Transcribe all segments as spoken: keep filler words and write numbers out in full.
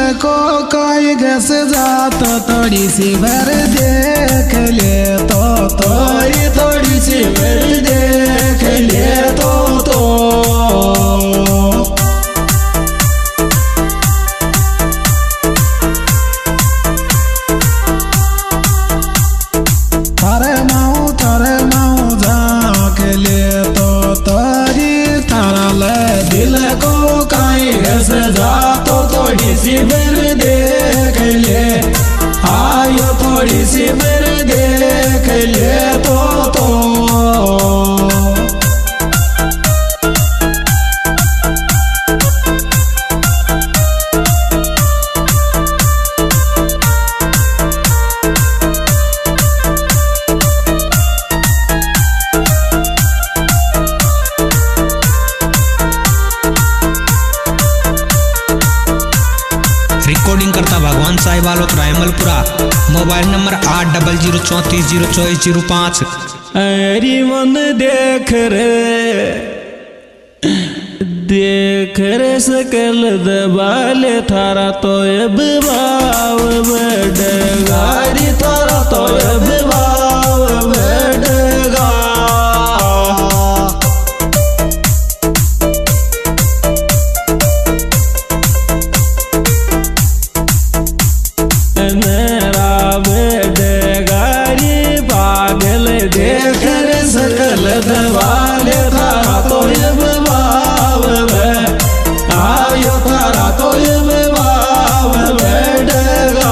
को कोई घस जात थोड़ी सी भर देख ले तो थोड़ी थोड़ी सी भर देख ले तो तो थारे माऊ थारे माऊ झाँक ले तो तोरी थारा ले दिल को काई घस जातो थोड़ी सी भर देख ले आयो थोड़ी सी भर देख ले तो तो रिकॉर्डिंग करता भगवान साहिब वालों रायमलपुरा। मोबाइल नंबर आठ डबल जीरो चौंतीस जीरो चौबीस जीरो पाँच। अरे मन देख रे देख रे सकल दबाले थारा तो अब भाव बढ़गारी थारा तो अब भाव बढ़गा देख रे सकल दबाले थारा तो अब भाव में आयो थारा तो अब भाव बढ़गा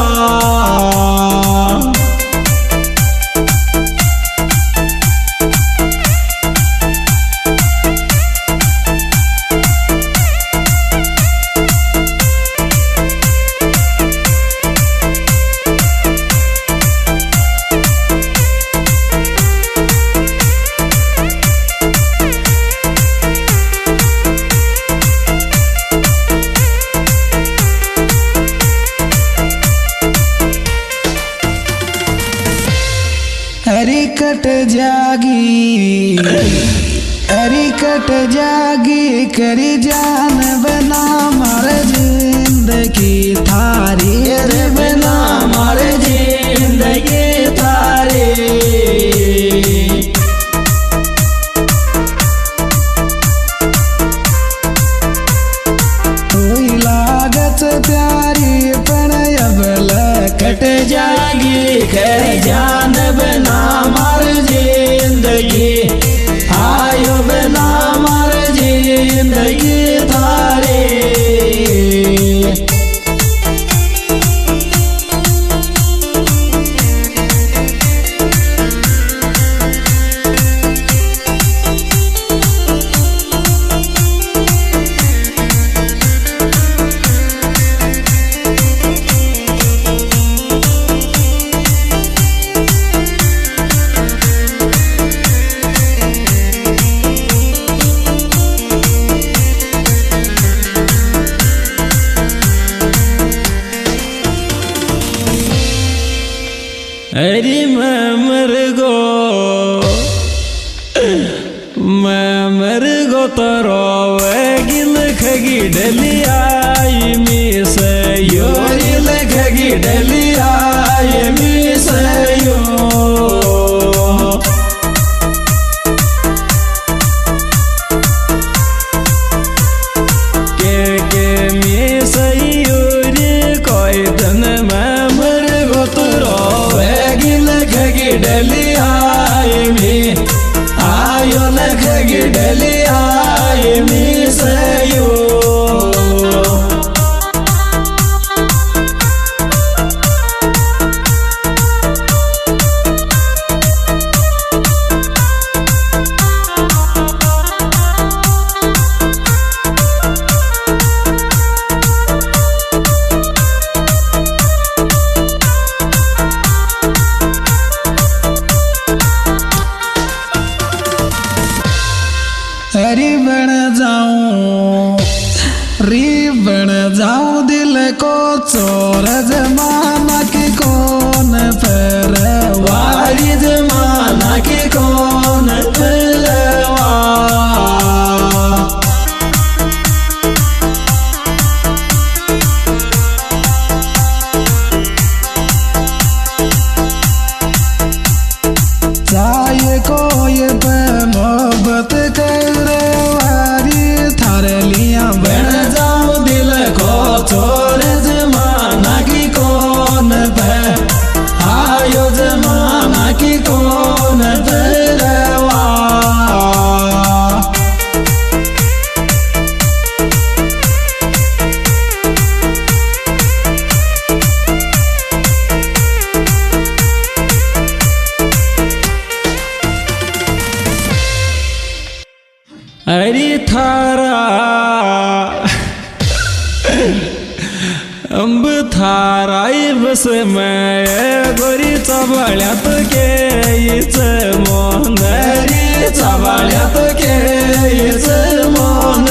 हरी कट जागी हरी कट जागी करी जान बना मारे जिंदगी थारी रे बना मारे जिंदगी थारी कोई लागत प्यारी पण अब कट जागी करी जान बना मार जिंदगी आयो बना मार जिंदगी थारे अरे मैं मर गो मैं मर गो तो रोवेगी लखगी डलियाई मी से यो लखगी डलियाई मी से यो के के मी से यो रे कोई धन मैं मर गो तो डलियाई में आयो लखगी डलियाई में सयो री बन जाऊं री बन जाऊं दिल को चोर जमाना की कौन पर वारी जमाना की कौन परवा थारा अंब थाराई बस मैं गोरी चाबाळ्यात केईच मोन रे चाबाळ्यात केईच मोन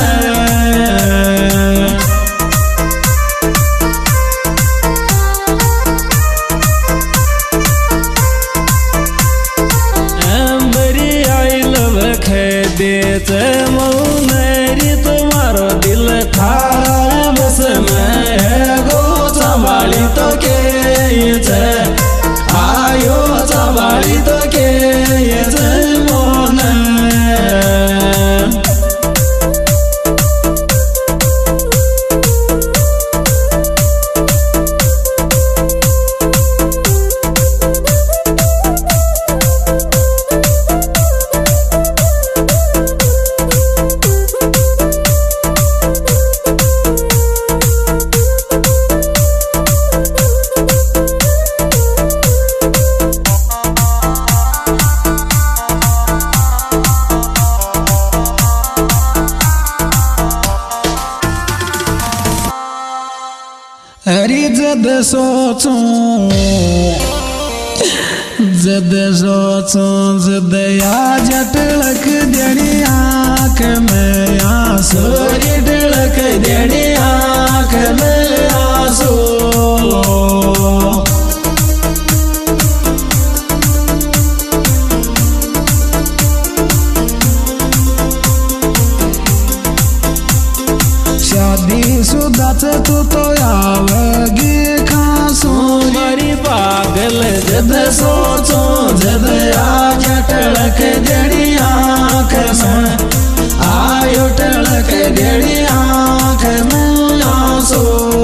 अंबरी आई लव खेदेच मौन रे तुम्हारो दिल थारा बस मैं गो चाबाळी तो केईच आयो चाबाळी तो केईच मोन हरी जद सोचूं जद सोचूं जद या जटलक देनी आँख में आंसू जटलक देनी आँख में आंसू शादी सुदाच तू तो आवगी खासू मरी पागल जद सोचो जद आज टलक देनी आँख में आयो टलक देनी आँख में आंसू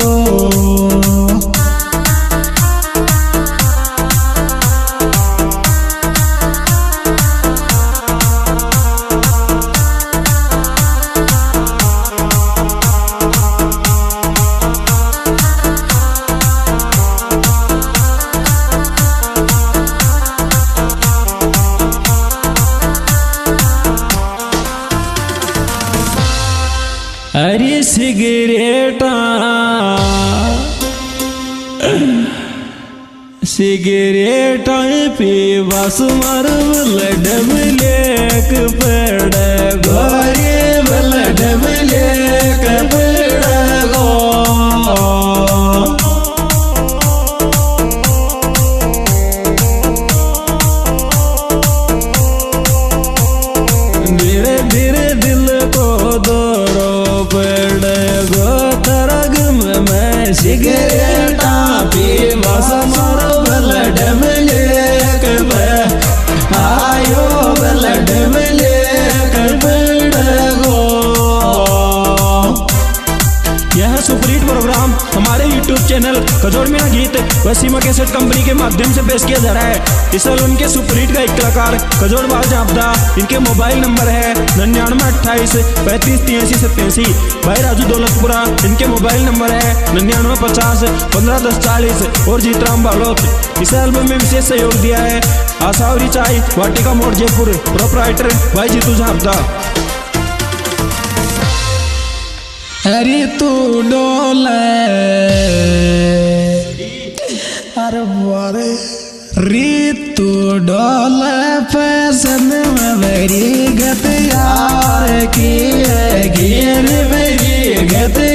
अरे सिगरेटा सिगरेटा पीवास मरव लडम लेक पड़ गोरे लडम लेक पड़ गो धीरे धीरे दिल को दौरो मैं सिगरेटा पीवास मरव लडम लेक आयो लडम लेक पड़ गो। यह सुपरहिट प्रोग्राम हमारे यूट्यूब चैनल कजोड़ मेरा गीत व सीमा कैसेट कंपनी के माध्यम से पेश किया जा रहा है। इस एल्बम के सुपरहिट का एक कलाकार कजोड़ बाल जापदा। इनके मोबाइल नंबर है निन्यानवे अट्ठाईस पैंतीस तिरासी सत्तासी। भाई राजू दौलतपुरा इनके मोबाइल नंबर है निन्यानवे पचास पंद्रह दस चालीस। और जीतराम बालोत इस एल्बम में विशेष सहयोग दिया है। आसावरी चाय वाटिका मोड़ जयपुर। प्रोपराइटर भाई जीतू जापदा। अरे तू डोले अरे बारे रीतू डोले फैशन में मेरी गत यार की है गिर मेरी गत